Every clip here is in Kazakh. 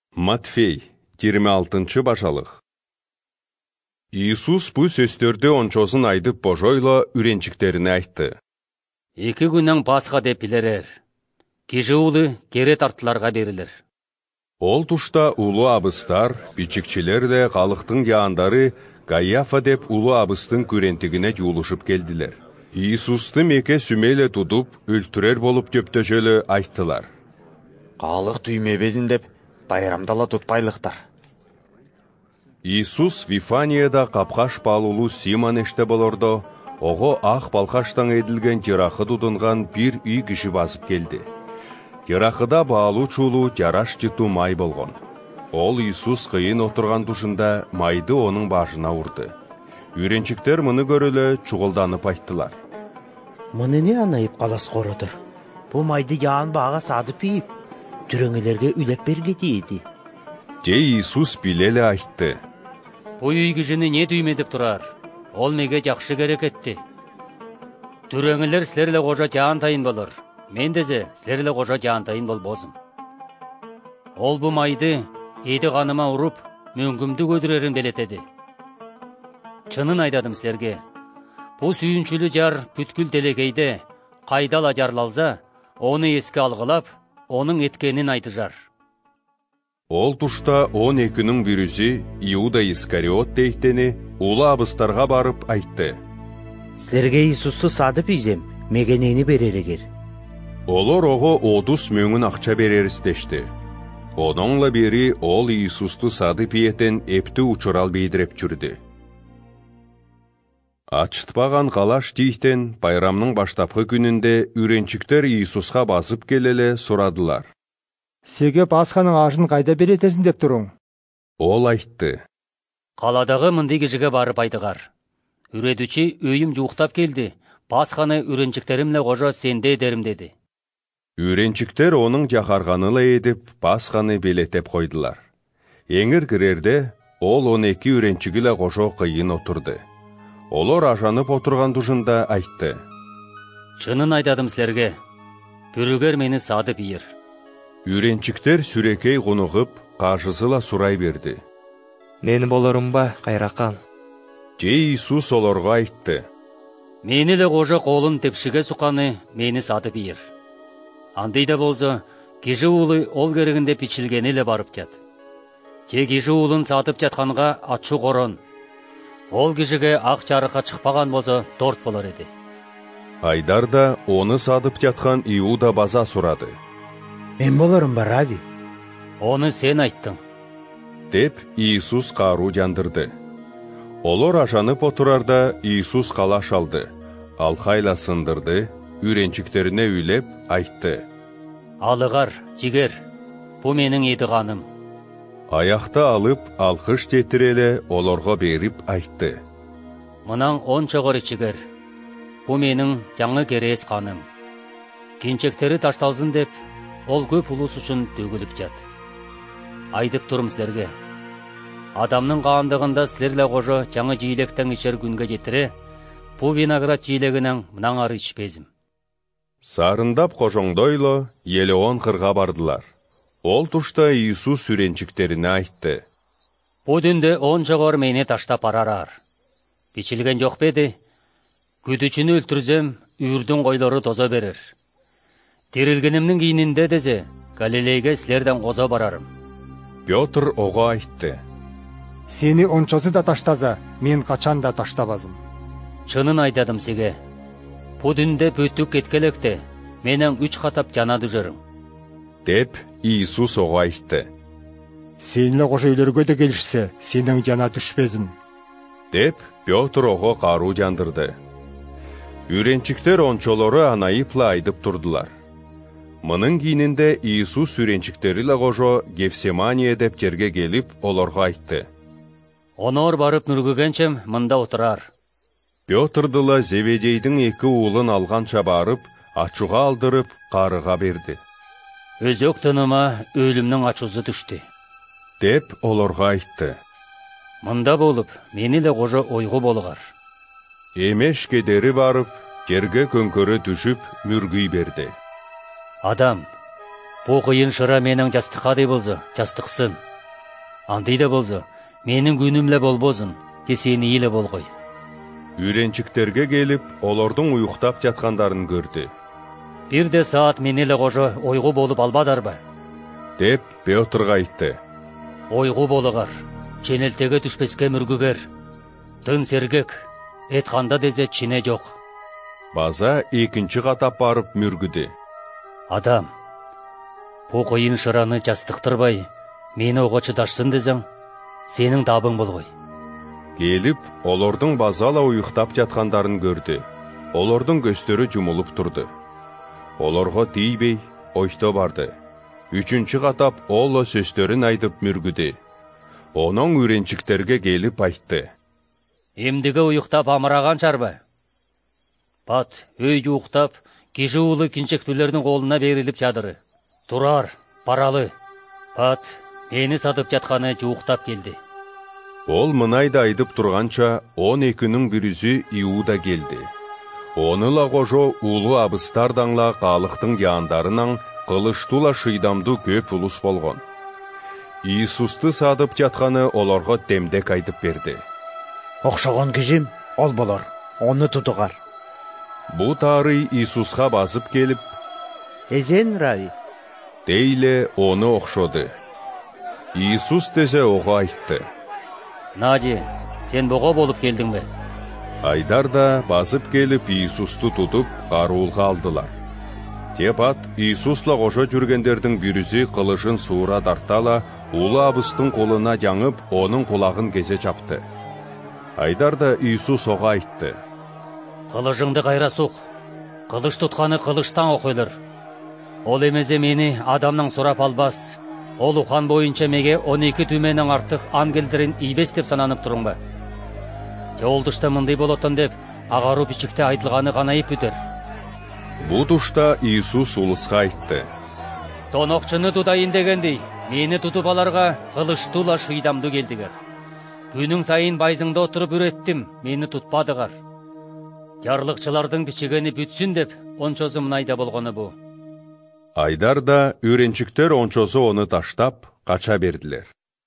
Матфей, 26 башалык. Иисус бу сөздөрдү ончосын айдып божойло үренчиктерине айтты. Эки күннен Пасха деп билерер. Кижи улы кере тарттыларга берилер. Ол тушта улуу абыстар, бичикчилер де калыктын жаандары Кайафа деп улуу абыстын күрентигине жуулушуп келдилер. Иисусту меке сүмеле тудуп, өлтүрер болуп көптөжөлө айттылар. Калык түймебезин деп байрамдала тутпайлыктар. Иисус Вифанияда капкаш балулуу Симон эште болордо, ого ак балкаштан эдилген жыракы тудунган бир үй киши басып келди. Жыракыда баалуу чулуу жараш жытуу май болгон. Ол Иисус кыйын отурган тушунда майды онун башына урду. Үйренчиктер муну көрөлө чугулданып айттылар. Муну не анайып калас кородур? Бу майды жаан бага садып ийип, түрөңөлөргө үлеп берге дейди. Же Иисус билеле айтты. Бу үй кишини не түймедип турар? Ол меге жакшы керек этти. Түрөңөлөр силер кожо жаантайын болор. Мен дезе силер кожо жаантайын болбосум. Ол бу майды эди каныма уруп, мөңгүмдү көдүрөрүн белетеди. Чынын айтадым силерге. Бу сүйүнчүлүү жар бүткүл делегейде кайдала жарлалса, ону эске алгылап, онун эткенин айтыжар. Ол тушта 12-нің бірүзі Иуда Искариот дейттени улуу абыстарга барып айтты. Силерге Иисусту садып ийзем, мегенени беререгер. Олор ого 30 мөңүн акча берерис дешти. Онуңла бери ол Иисусту садып ийетен эпти учурал бейдиреп жүрдү. Ачытпаган калаш тийтен байрамның баштапкы күнүндө үренчиктер Иисуска басып келеле сурадылар. Сеге Пасханың ашын кайда беретесин деп туруң? Ол айтты. Каладагы мындай кишиге барып айтыгар. Үредүчи өйүм жууктап келди. Пасханы үренчиктеримле кожо сенде дерим деди. Үренчиктер онун жакарганыла эдип, Пасханы белетеп койдулар. Эңир кирерде ол 12 үренчигиле кошо кыйын отурду. Олор ажанып отурган тушунда айтты. Чынын айтадым силерге. Бүрүгөр мени садып ийер. Үренчиктер сүрекей кунугуп, кажысыла сурай берди. Мен болорум ба, кайракан? Же Иисус олорго айтты. Мени эле кожо колун тепшиге суканы мени садып ийер. Андай да болсо, киши уулу ол керегинде бичилгени эле барып жат. Же киши уулун сатып жатканга ачуу корон. Ол кишиге ак жарыкка чыкпаган болсо торт болор эди. Айдарда оны садып жаткан Иуда база сурады. Мен болорум ба, Раби? Оны сен айттың. Деп Иисус каруу жандырды. Олор ажанып отурарда Иисус калаш алды. Алкайла сындырды, үренчиктерине үйлеп айтты. Алыгар, жигер, бу менин эди каным. Аякта алып, алкыш жетиреле олорго берип айтты. Мынан 10 чогор ичигер. Бу менин жаңы керес каным. Кинчектери ташталсын деп, ол көп улус үчүн төгүлүп жат. Айтып турум силерге. Адамдын каандыгында силерле кожо жаңы жийлектен ичер күнгө жетире, бу виноград жийлегинен мынан ары ичпезим. Сарындап кожоңдойло Елеон кырга бардылар. Ол тушта Иисус үренчиктерине айтты. Бу дүндө 10 чогор мени таштап барарар. Бичилген жок беди? Күдүчүнү өлтүрсөм, үрдүн койлору тозо берер. Тирилгенимдин кийининде дезе, Галилейге силерден козо барарым. Петр ого айтты. Сени ончосы да таштаза, мен качан да таштабазым. Чынын айтадым сиге. Бу дүндө бүттүк кеткелекте, менен 3 катап жана дүжөрүм. Деп Иисус ого айтты. Сениле кошо үйлөргө да келишсе, сенин жана түшпезим. Деп Петр ого каруу жандырды. Үренчиктер ончолору анайыпла айдып турдулар. Мынын кийининде Иисус үренчиктериле кожо Гефсимания деп жерге келип, олорго айтты. Онор барып нүргүгенчем мында отурар. Петрдыла Зеведейдин 2 уулун алганча барып, ачууга алдырып, карыга берди. Өзөк тыныма өлүмнүн ачуусу түштү. Деп олорго айтты. Мында болуп, мени эле кожо ойгу болгар. Эмеш кедери барып, жерге көңкөрө түшүп, мүргүй берди. Адам, Бу кыйын шыра менің жастыққадай болзы, жастықсын. Андый да болзы, менің күнімле болбозын, сені иле болғой. Үйренчіктерге келіп, олардың уйықтап жатқандарын көрді. Бирде саат менеле қожа ойғы болып албадар ба? Деп Петрға айтты. Ойғы болығар, ченелтеге түшпеске мүргігер. Тын сергек, етқанда дезе чине жоқ. База екінші қатап барып мүргіді. Адам, бұ қойын шыраны жастықтырбай, мені оға чыдашсын дезің, сенің табың болғой. Келіп, олардың базала уйықтап жатқандарын көрді. Олардың көстері жұмылып тұрды. Оларға дейбей, ойто барды. Үшінші қатап олы сөстерін айтып мүргіді. Оның үйренчіктерге келіп айтты. Емдігі уйықтап амыраған шарба. Пат, өй уйықтап, кежі улы кинчектілердің қолына беріліп жадыры. Тұрар, паралы. Пат, мені сатып жатқаны жуықтап келді. Ол мынайды айдып тұрғанша, 12-нің бірізі Иуда келді. Оныла қожо улы абыстардаңла қалықтың яңдарынан қылыштула шыйдамды көп ұлыс болған. Иисусты садып жатқаны оларға демдек айтып берді. Оқшаған кежім, ол болар, оны тұтығар. Бұ тары Иисусқа басып келіп, Эзен, Рави. Дейле оны оқшоды. Иисус дезе оға айтты. Нади, сен бұға болып келдің бе? Айдар да басып келіп Иисусты тұтып қаруылға алдылар. Тепат Иисусла қожа жүргендердің бірізі қылышын суыра дартала, улы абыстың қолына жаңып, оның құлағын кесе чапты. Айдар да Иисус оға айтты. Қылышыңды қайра суқ, қылыш тұтқаны қылыштан оқылыр. Ол емезе мені адамның сұрап албас. Ол уқан бойынша меге 12 түменің артық ангелдерін ибес деп сананып тұрың ба? Ол тұшта мұндай болатын деп, ағару пичікте айтылғаны ғанайып бүтір. Бұ тұшта Иисус ұлысқа айтты. Тоноқчыны тұтайын дегендей, мені тұтып аларға қылыштула шыйдамды келдігер. Күнің сайын байзыңда отырып үреттім, мені тұтпадығар. Ярлықчылардың пичігені бүтсін деп, ончозы мұнайда болғаны бұ. Айдар да үйренчіктер ончозы оны таштап, қача берділер.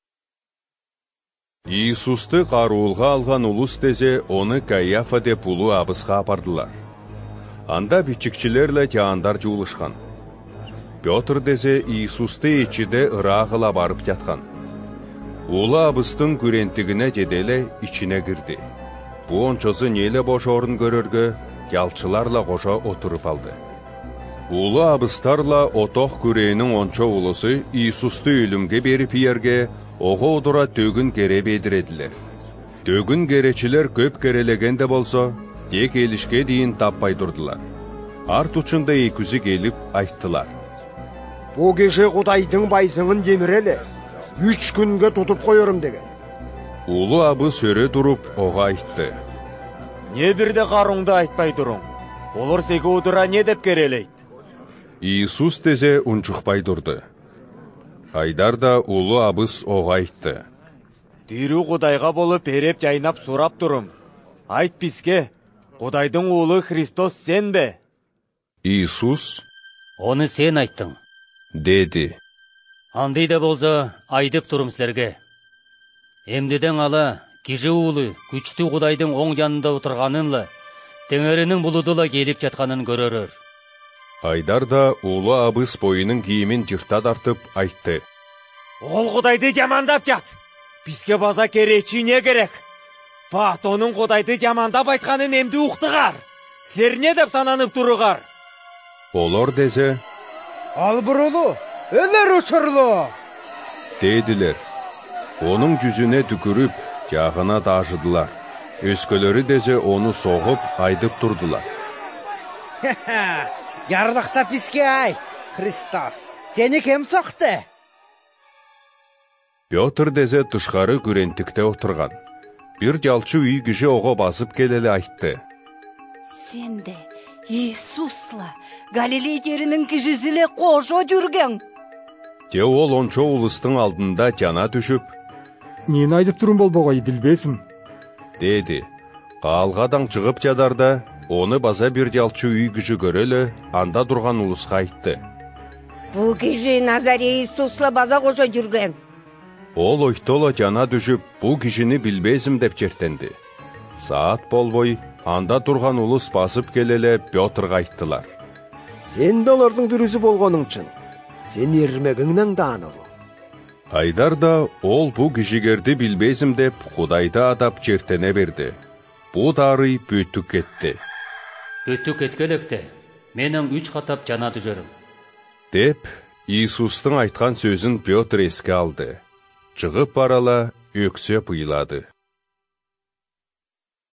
Иисусты қаруылға алған ұлыс дезе оны Кайафа деп ұлы абысқа апардылар. Анда бичікчілерлі тяандар жуылышқан. Петр дезе Иисусты ечіде ырағыла барып жатқан. Улы абыстың күрентігіне жеделе içine кірді. Бұ ончозы нелі бош орын көрерге, ялчыларла қожа отырып алды. Улы абыстарла отоқ күрейінің ончо улысы Иисусты өлімге беріп ерге, оғы одыра төгін кере бедіреділер. Төгін керечілер көп керелегенде болса, тек елішке дейін таппай тұрдылар. Арт ұчында екізі келіп айттылар. Бұ кеше Құдайдың байзыңын демірелі, 3 күнге тұтып қойырым деген. Улы абы сөре тұрып оға айтты. Не бірде қарыңды айтпай тұрың? Олар сегі одыра не деп керелейді? Иисус дезе ұнчықпай тұрды. Айдар да улы абыс оға айтты. Дүйрі Құдайға болып береп жайнап сұрап тұрым. Айт бізге, Құдайдың ұлы Христос сен бе? Иисус, Оны сен айттың. деді. Андай да болса, айдып тұрым сілерге. Емдеден ала, кежі улы, күчті Құдайдың оң жанында отырғанынла, теңерінің бұлыдыла келіп жатқанын көрерір. Айдар да улы абыс бойының киімін жырта тартып айтты. Ол Құдайды жамандап жат. Бізге база керечі не керек? Бат оның Құдайды жамандап айтқанын емді ұқтығар. Сер не деп сананып тұрығар? Олар дезе, Ал бұрылу, өлер ұшырлы. деділер. Оның жүзіне түкіріп, жағына дажыдылар. Өскөлері дезе оны соғып, айдып тұрдылар. Ярлықта піске ай, Христос, сені кем соқты? Петр дезе тышқары күрентікте отырған. Bir жалчы үй кіші оға басып келелі айтты. Сен де Иисусла Галилей жерінің кішізілі қожо жүрген. Те ол ончо улыстың алдында жана түшіп, Нені айдып тұрым бол боғай білбесім. деді. Қалғадан шығып жадарда, оны база bir жалчы үй кіші көрелі, анда тұрған улысқа айтты. Бу киши Назарей Иисусла база кошо жүрген. Ол ойтола жана düşүп, бу кишини билбезим деп чертенди. Саат болбой, анда турган улус басып келеле Петрга айттылар. Сен де алардын бүрүзү болгонуң үчүн. Сен эрмегиңнен даанылуу. Айдар да ол бу кишигерди билбезим деп Кудайды адап чертене берди. Бу дары бүтүп кетти. Бүтүп кеткелекте, менің 3 катап жана düşөрүм. Деп, Иисустың айткан сөзін Петр эске алды. Чыгып барала өксөп ыйлады.